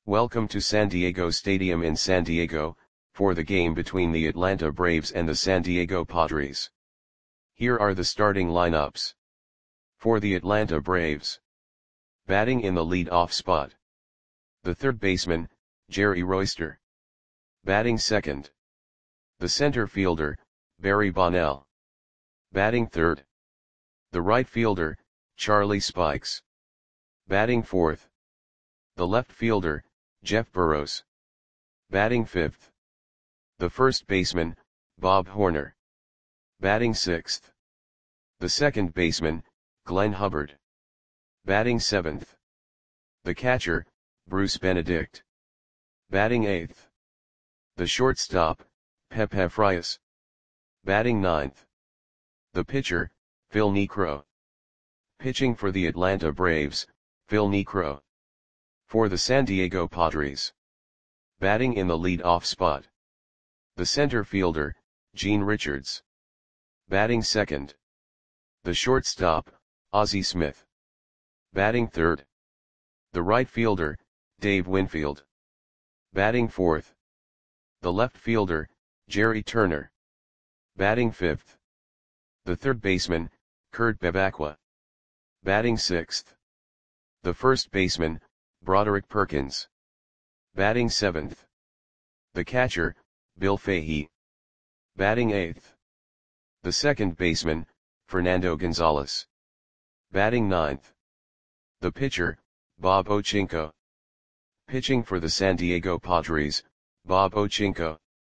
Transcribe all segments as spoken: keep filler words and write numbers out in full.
Welcome to San Diego Stadium in San Diego, for the game between the Atlanta Braves and the San Diego Padres. Here are the starting lineups. For the Atlanta Braves. Batting in the lead-off spot. The third baseman, Jerry Royster. Batting second. The center fielder, Barry Bonnell. Batting third. The right fielder, Charlie Spikes. Batting fourth. The left fielder, Jeff Burroughs. Batting fifth. The first baseman, Bob Horner. Batting sixth. The second baseman, Glenn Hubbard. Batting seventh. The catcher, Bruce Benedict. Batting eighth. The shortstop, Pepe Frias. Batting ninth. The pitcher, Phil Niekro. Pitching for the Atlanta Braves, Phil Niekro. For the San Diego Padres. Batting in the lead-off spot. The center fielder, Gene Richards. Batting second. The shortstop, Ozzie Smith. Batting third. The right fielder, Dave Winfield. Batting fourth. The left fielder, Jerry Turner. Batting fifth. The third baseman, Kurt Bevacqua. Batting sixth. The first baseman, Broderick Perkins. Batting seventh. The catcher, Bill Fahey. Batting eighth. The second baseman, Fernando Gonzalez. Batting ninth. The pitcher, Bob Ochinko. Pitching for the San Diego Padres, Bob Ochinko.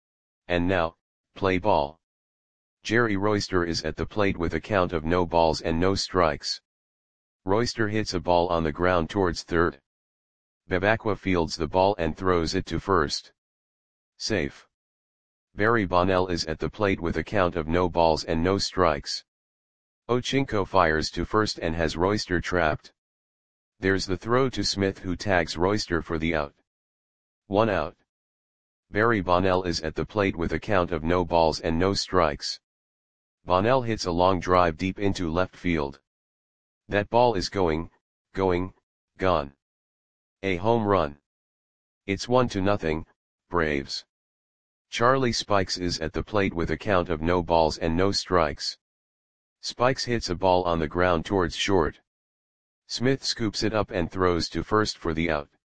And now, play ball. Jerry Royster is at the plate with a count of no balls and no strikes. Royster hits a ball on the ground towards third. Bevacqua fields the ball and throws it to first. Safe. Barry Bonnell is at the plate with a count of no balls and no strikes. Ochinko fires to first and has Royster trapped. There's the throw to Smith, who tags Royster for the out. One out. Barry Bonnell is at the plate with a count of no balls and no strikes. Bonnell hits a long drive deep into left field. That ball is going, going, gone. A home run. It's one to nothing, Braves. Charlie Spikes is at the plate with a count of no balls and no strikes. Spikes hits a ball on the ground towards short. Smith scoops it up and throws to first for the out.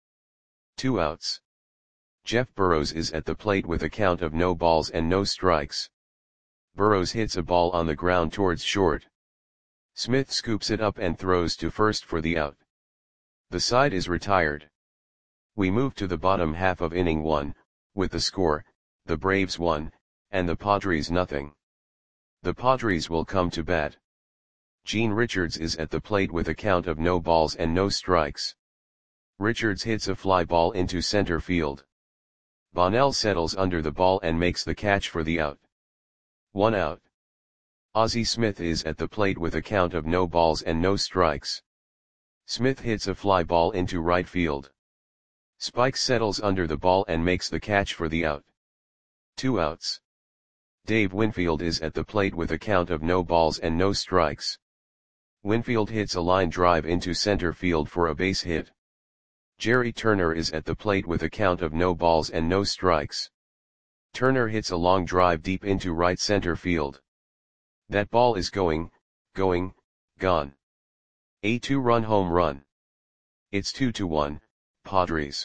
Two outs. Jeff Burroughs is at the plate with a count of no balls and no strikes. Burroughs hits a ball on the ground towards short. Smith scoops it up and throws to first for the out. The side is retired. We move to the bottom half of inning one, with the score, the Braves one, and the Padres nothing. The Padres will come to bat. Gene Richards is at the plate with a count of no balls and no strikes. Richards hits a fly ball into center field. Bonnell settles under the ball and makes the catch for the out. One out. Ozzie Smith is at the plate with a count of no balls and no strikes. Smith hits a fly ball into right field. Spikes settles under the ball and makes the catch for the out. Two outs. Dave Winfield is at the plate with a count of no balls and no strikes. Winfield hits a line drive into center field for a base hit. Jerry Turner is at the plate with a count of no balls and no strikes. Turner hits a long drive deep into right center field. That ball is going, going, gone. A two-run home run. It's two to one, Padres.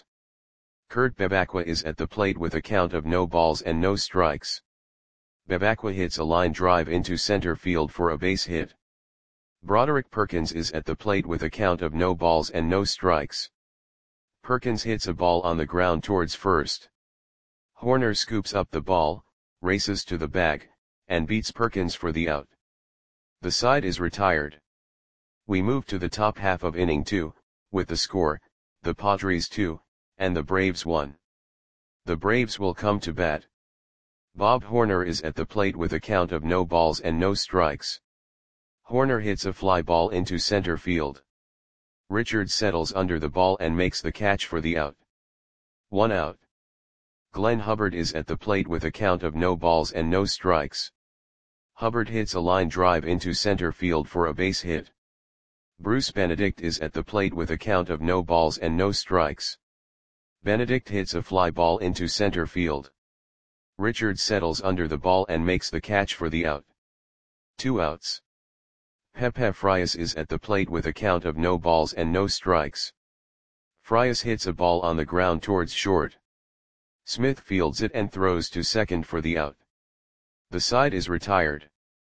Kurt Bevacqua is at the plate with a count of no balls and no strikes. Bevacqua hits a line drive into center field for a base hit. Broderick Perkins is at the plate with a count of no balls and no strikes. Perkins hits a ball on the ground towards first. Horner scoops up the ball, races to the bag, and beats Perkins for the out. The side is retired. We move to the top half of inning two, with the score, the Padres two, and the Braves one. The Braves will come to bat. Bob Horner is at the plate with a count of no balls and no strikes. Horner hits a fly ball into center field. Richards settles under the ball and makes the catch for the out. One out. Glenn Hubbard is at the plate with a count of no balls and no strikes. Hubbard hits a line drive into center field for a base hit. Bruce Benedict is at the plate with a count of no balls and no strikes. Benedict hits a fly ball into center field. Richards settles under the ball and makes the catch for the out. Two outs. Pepe Frias is at the plate with a count of no balls and no strikes. Frias hits a ball on the ground towards short. Smith fields it and throws to second for the out. The side is retired.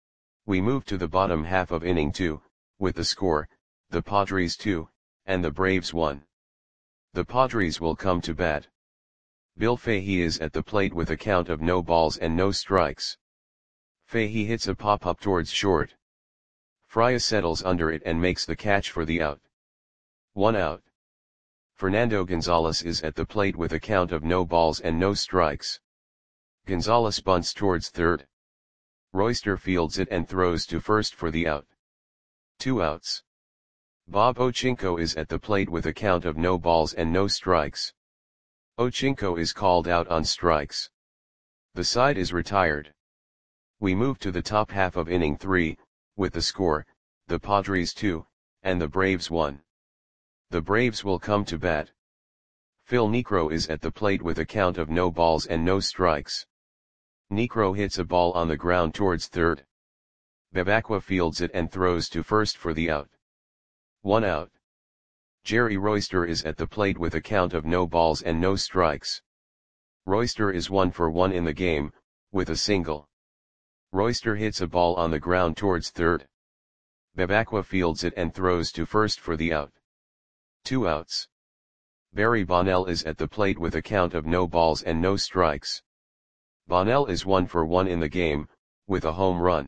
We move to the bottom half of inning two, with the score, the Padres two, and the Braves one. The Padres will come to bat. Bill Fahey is at the plate with a count of no balls and no strikes. Fahey hits a pop-up towards short. Frias settles under it and makes the catch for the out. One out. Fernando Gonzalez is at the plate with a count of no balls and no strikes. Gonzalez bunts towards third. Royster fields it and throws to first for the out. Two outs. Bob Ochinko is at the plate with a count of no balls and no strikes. Ochinko is called out on strikes. The side is retired. We move to the top half of inning three, with the score, the Padres two, and the Braves one. The Braves will come to bat. Phil Niekro is at the plate with a count of no balls and no strikes. Niekro hits a ball on the ground towards third. Bebacqua fields it and throws to first for the out. One out. Jerry Royster is at the plate with a count of no balls and no strikes. Royster is one for one in the game, with a single. Royster hits a ball on the ground towards third. Bebacqua fields it and throws to first for the out. Two outs. Barry Bonnell is at the plate with a count of no balls and no strikes. Bonnell is one for one in the game, with a home run.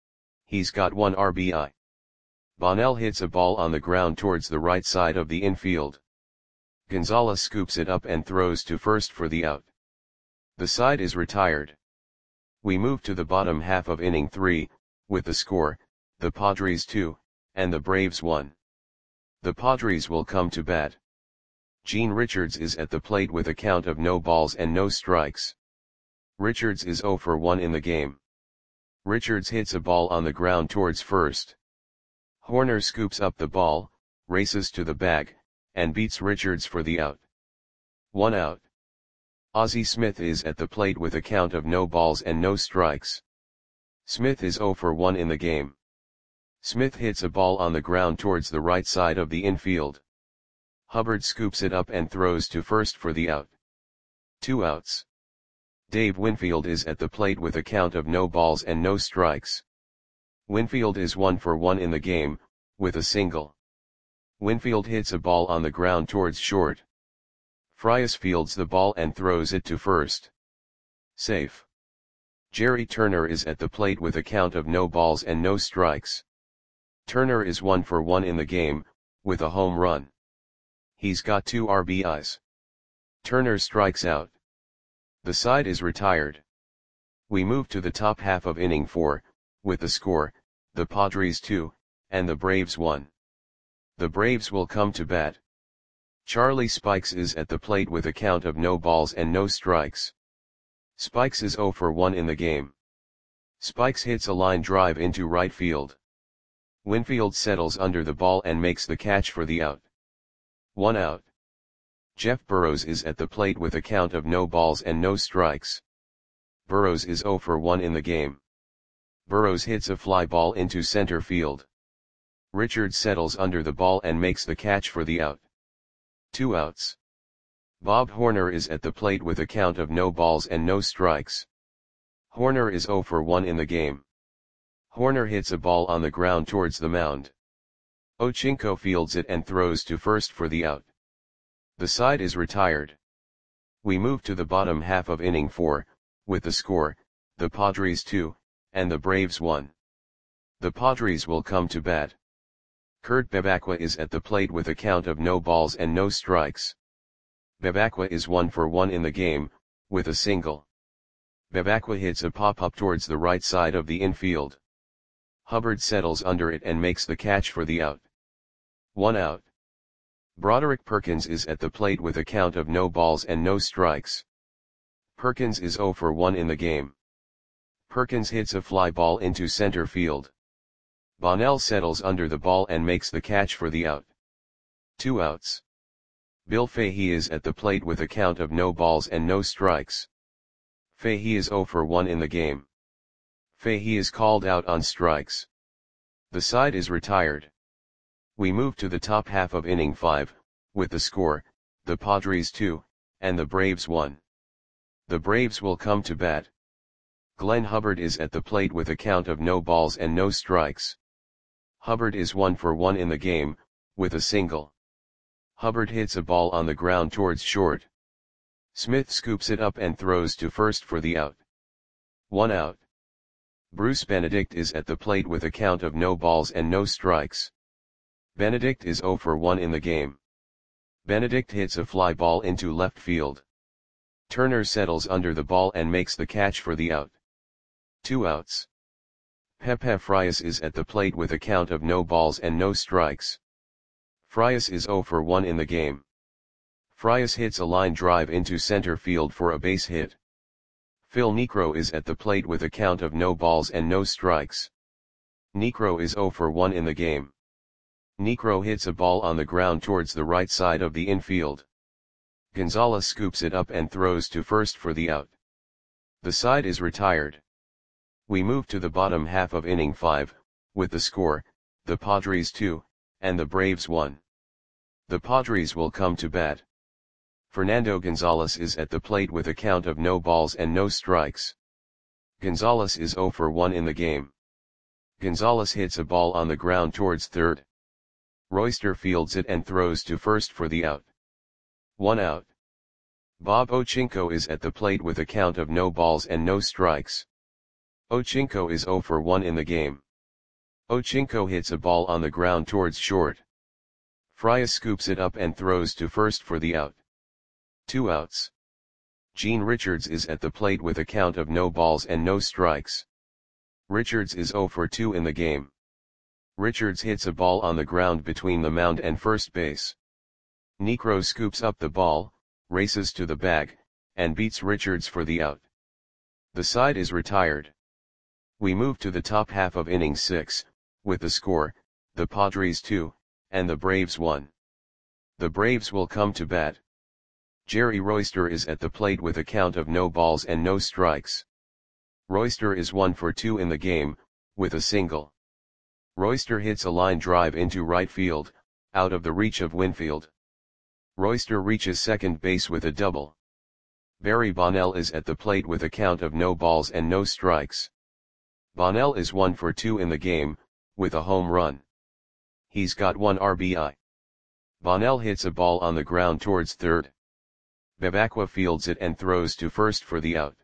He's got one R B I. Bonnell hits a ball on the ground towards the right side of the infield. Gonzalez scoops it up and throws to first for the out. The side is retired. We move to the bottom half of inning three, with the score, the Padres two, and the Braves one. The Padres will come to bat. Gene Richards is at the plate with a count of no balls and no strikes. Richards is zero for one in the game. Richards hits a ball on the ground towards first. Horner scoops up the ball, races to the bag, and beats Richards for the out. One out. Ozzie Smith is at the plate with a count of no balls and no strikes. Smith is zero for one in the game. Smith hits a ball on the ground towards the right side of the infield. Hubbard scoops it up and throws to first for the out. Two outs. Dave Winfield is at the plate with a count of no balls and no strikes. Winfield is one for one in the game, with a single. Winfield hits a ball on the ground towards short. Frias fields the ball and throws it to first. Safe. Jerry Turner is at the plate with a count of no balls and no strikes. Turner is one for one in the game, with a home run. He's got two R B Is. Turner strikes out. The side is retired. We move to the top half of inning four, with the score, the Padres two, and the Braves one. The Braves will come to bat. Charlie Spikes is at the plate with a count of no balls and no strikes. Spikes is zero for one in the game. Spikes hits a line drive into right field. Winfield settles under the ball and makes the catch for the out. One out. Jeff Burrows is at the plate with a count of no balls and no strikes. Burrows is zero for one in the game. Burrows hits a fly ball into center field. Richards settles under the ball and makes the catch for the out. Two outs. Bob Horner is at the plate with a count of no balls and no strikes. Horner is zero for one in the game. Horner hits a ball on the ground towards the mound. Ochinko fields it and throws to first for the out. The side is retired. We move to the bottom half of inning four, with the score, the Padres two, and the Braves one. The Padres will come to bat. Kurt Bebacqua is at the plate with a count of no balls and no strikes. Bebacqua is one for one in the game, with a single. Bebacqua hits a pop-up towards the right side of the infield. Hubbard settles under it and makes the catch for the out. One out. Broderick Perkins is at the plate with a count of no balls and no strikes. Perkins is zero for one in the game. Perkins hits a fly ball into center field. Bonnell settles under the ball and makes the catch for the out. Two outs. Bill Fahey is at the plate with a count of no balls and no strikes. Fahey is zero for one in the game. Fahey is called out on strikes. The side is retired. We move to the top half of inning five, with the score, the Padres two, and the Braves one. The Braves will come to bat. Glenn Hubbard is at the plate with a count of no balls and no strikes. Hubbard is one for one in the game, with a single. Hubbard hits a ball on the ground towards short. Smith scoops it up and throws to first for the out. One out. Bruce Benedict is at the plate with a count of no balls and no strikes. Benedict is zero for one in the game. Benedict hits a fly ball into left field. Turner settles under the ball and makes the catch for the out. Two outs. Pepe Frias is at the plate with a count of no balls and no strikes. Frias is zero for one in the game. Frias hits a line drive into center field for a base hit. Phil Niekro is at the plate with a count of no balls and no strikes. Niekro is zero for one in the game. Niekro hits a ball on the ground towards the right side of the infield. Gonzalez scoops it up and throws to first for the out. The side is retired. We move to the bottom half of inning five, with the score, the Padres two, and the Braves one. The Padres will come to bat. Fernando Gonzalez is at the plate with a count of no balls and no strikes. Gonzalez is zero for one in the game. Gonzalez hits a ball on the ground towards third. Royster fields it and throws to first for the out. One out. Bob Ochinko is at the plate with a count of no balls and no strikes. Ochinko is zero for one in the game. Ochinko hits a ball on the ground towards short. Frias scoops it up and throws to first for the out. Two outs. Gene Richards is at the plate with a count of no balls and no strikes. Richards is zero for two in the game. Richards hits a ball on the ground between the mound and first base. Niekro scoops up the ball, races to the bag, and beats Richards for the out. The side is retired. We move to the top half of inning six, with the score, the Padres two, and the Braves one. The Braves will come to bat. Jerry Royster is at the plate with a count of no balls and no strikes. Royster is one for two in the game, with a single. Royster hits a line drive into right field, out of the reach of Winfield. Royster reaches second base with a double. Barry Bonnell is at the plate with a count of no balls and no strikes. Bonnell is one for two in the game, with a home run. He's got one R B I. Bonnell hits a ball on the ground towards third. Bebacqua fields it and throws to first for the out.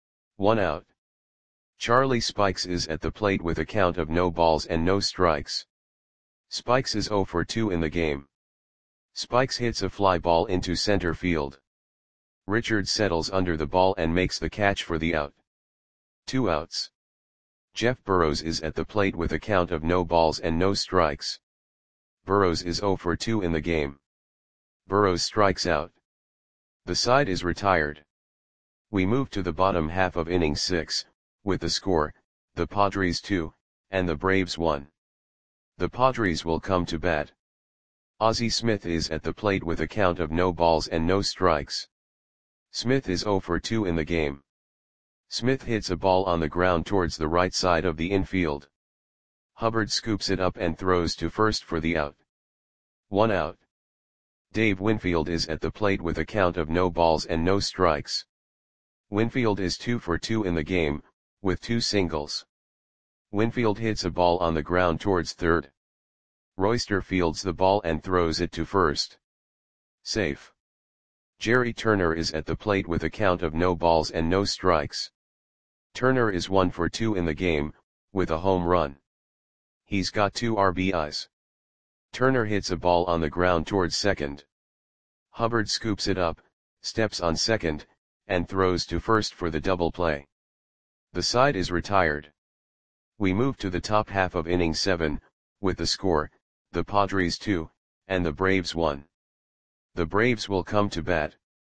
One out. Charlie Spikes is at the plate with a count of no balls and no strikes. Spikes is zero for two in the game. Spikes hits a fly ball into center field. Richards settles under the ball and makes the catch for the out. Two outs. Jeff Burrows is at the plate with a count of no balls and no strikes. Burrows is zero for two in the game. Burrows strikes out. The side is retired. We move to the bottom half of inning six, with the score, the Padres two, and the Braves one. The Padres will come to bat. Ozzie Smith is at the plate with a count of no balls and no strikes. Smith is zero for two in the game. Smith hits a ball on the ground towards the right side of the infield. Hubbard scoops it up and throws to first for the out. One out. Dave Winfield is at the plate with a count of no balls and no strikes. Winfield is two for two in the game, with two singles. Winfield hits a ball on the ground towards third. Royster fields the ball and throws it to first. Safe. Jerry Turner is at the plate with a count of no balls and no strikes. Turner is one for two in the game, with a home run. He's got two R B Is. Turner hits a ball on the ground towards second. Hubbard scoops it up, steps on second, and throws to first for the double play. The side is retired. We move to the top half of inning seven, with the score, the Padres two, and the Braves one. The Braves will come to bat.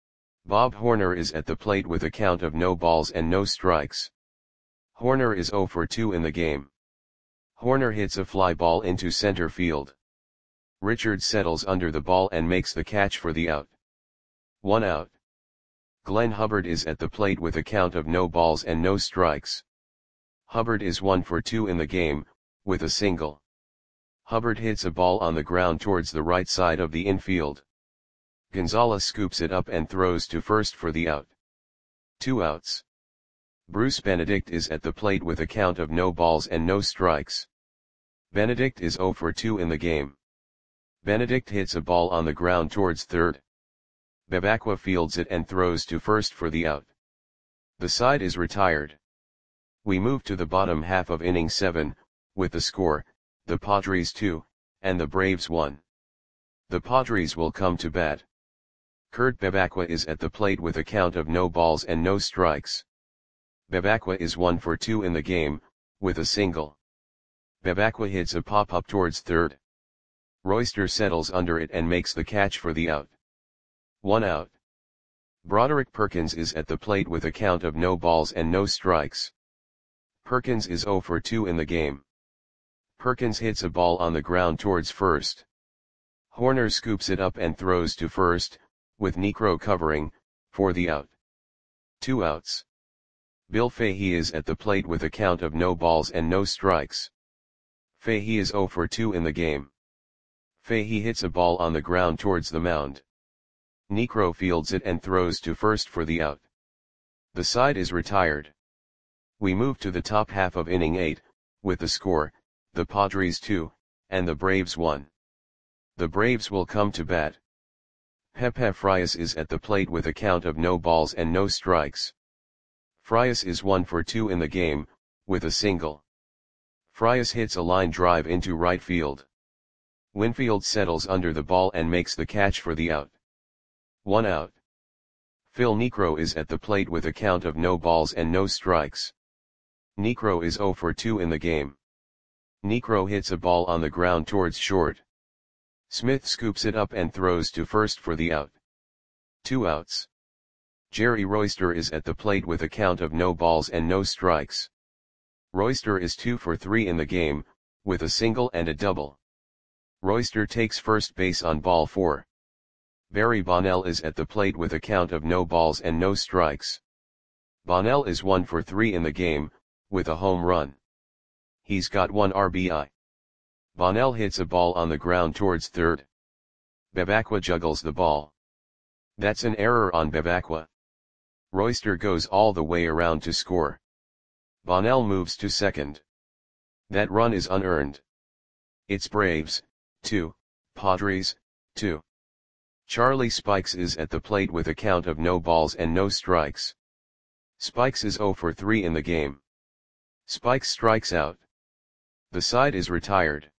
Bob Horner is at the plate with a count of no balls and no strikes. Horner is zero for two in the game. Horner hits a fly ball into center field. Richards settles under the ball and makes the catch for the out. One out. Glenn Hubbard is at the plate with a count of no balls and no strikes. Hubbard is one for two in the game, with a single. Hubbard hits a ball on the ground towards the right side of the infield. Gonzalez scoops it up and throws to first for the out. Two outs. Bruce Benedict is at the plate with a count of no balls and no strikes. Benedict is zero for two in the game. Benedict hits a ball on the ground towards third. Bebacqua fields it and throws to first for the out. The side is retired. We move to the bottom half of inning seven, with the score, the Padres two, and the Braves one. The Padres will come to bat. Kurt Bebacqua is at the plate with a count of no balls and no strikes. Bebacqua is one for two in the game, with a single. Bebacqua hits a pop-up towards third. Royster settles under it and makes the catch for the out. One out. Broderick Perkins is at the plate with a count of no balls and no strikes. Perkins is zero for two in the game. Perkins hits a ball on the ground towards first. Horner scoops it up and throws to first, with Niekro covering, for the out. Two outs. Bill Fahey is at the plate with a count of no balls and no strikes. Fahey is zero for two in the game. Fahey hits a ball on the ground towards the mound. Niekro fields it and throws to first for the out. The side is retired. We move to the top half of inning eight, with the score, the Padres two, and the Braves one. The Braves will come to bat. Pepe Frias is at the plate with a count of no balls and no strikes. Frias is one for two in the game, with a single. Frias hits a line drive into right field. Winfield settles under the ball and makes the catch for the out. One out. Phil Niekro is at the plate with a count of no balls and no strikes. Niekro is zero for two in the game. Niekro hits a ball on the ground towards short. Smith scoops it up and throws to first for the out. Two outs. Jerry Royster is at the plate with a count of no balls and no strikes. Royster is two for three in the game, with a single and a double. Royster takes first base on ball four. Barry Bonnell is at the plate with a count of no balls and no strikes. Bonnell is one for three in the game, with a home run. He's got one R B I. Bonnell hits a ball on the ground towards third. Bebacqua juggles the ball. That's an error on Bebacqua. Royster goes all the way around to score. Bonnell moves to second. That run is unearned. It's Braves, two, Padres, two. Charlie Spikes is at the plate with a count of no balls and no strikes. Spikes is zero for three in the game. Spikes strikes out. The side is retired.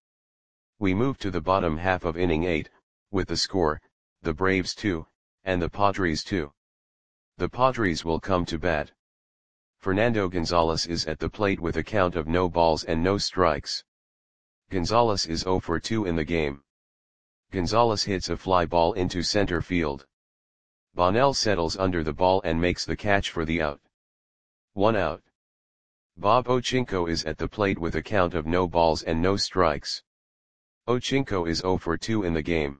We move to the bottom half of inning eight, with the score, the Braves two, and the Padres two. The Padres will come to bat. Fernando Gonzalez is at the plate with a count of no balls and no strikes. Gonzalez is zero for two in the game. Gonzalez hits a fly ball into center field. Bonnell settles under the ball and makes the catch for the out. One out. Bob Ochinko is at the plate with a count of no balls and no strikes. Ochinko is zero for two in the game.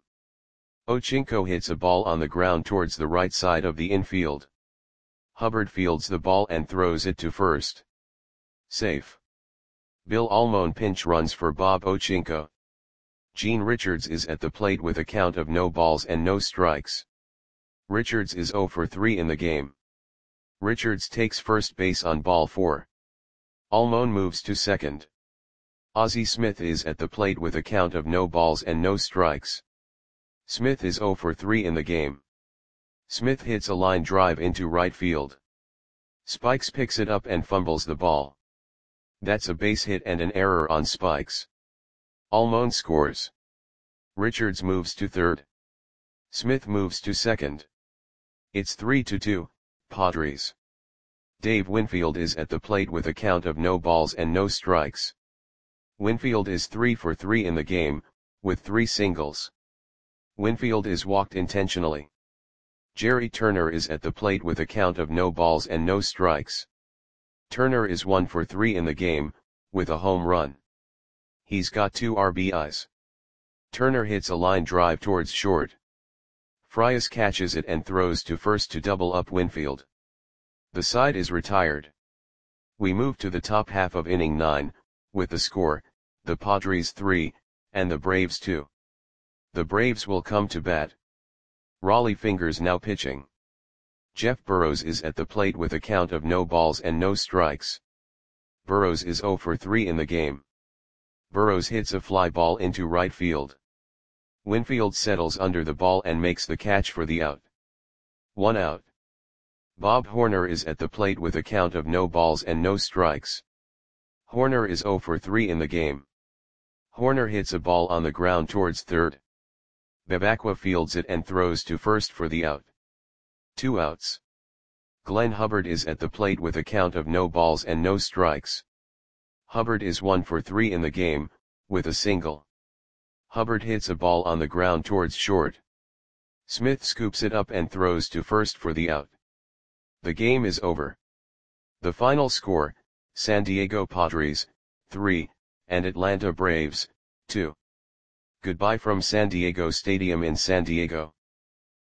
Ochinko hits a ball on the ground towards the right side of the infield. Hubbard fields the ball and throws it to first. Safe. Bill Almon pinch runs for Bob Ochinko. Gene Richards is at the plate with a count of no balls and no strikes. Richards is zero for three in the game. Richards takes first base on ball four. Almon moves to second. Ozzie Smith is at the plate with a count of no balls and no strikes. Smith is zero for three in the game. Smith hits a line drive into right field. Spikes picks it up and fumbles the ball. That's a base hit and an error on Spikes. Almon scores. Richards moves to third. Smith moves to second. It's three to two, Padres. Dave Winfield is at the plate with a count of no balls and no strikes. Winfield is three for three in the game, with three singles. Winfield is walked intentionally. Jerry Turner is at the plate with a count of no balls and no strikes. Turner is one for three in the game, with a home run. He's got two R B Is. Turner hits a line drive towards short. Frias catches it and throws to first to double up Winfield. The side is retired. We move to the top half of inning nine, with the score, the Padres three, and the Braves two. The Braves will come to bat. Rollie Fingers now pitching. Jeff Burrows is at the plate with a count of no balls and no strikes. Burrows is zero for three in the game. Burrows hits a fly ball into right field. Winfield settles under the ball and makes the catch for the out. One out. Bob Horner is at the plate with a count of no balls and no strikes. Horner is zero for three in the game. Horner hits a ball on the ground towards third. Bebacqua fields it and throws to first for the out. Two outs. Glenn Hubbard is at the plate with a count of no balls and no strikes. Hubbard is one for three in the game, with a single. Hubbard hits a ball on the ground towards short. Smith scoops it up and throws to first for the out. The game is over. The final score, San Diego Padres, three, and Atlanta Braves, two. Goodbye from San Diego Stadium in San Diego.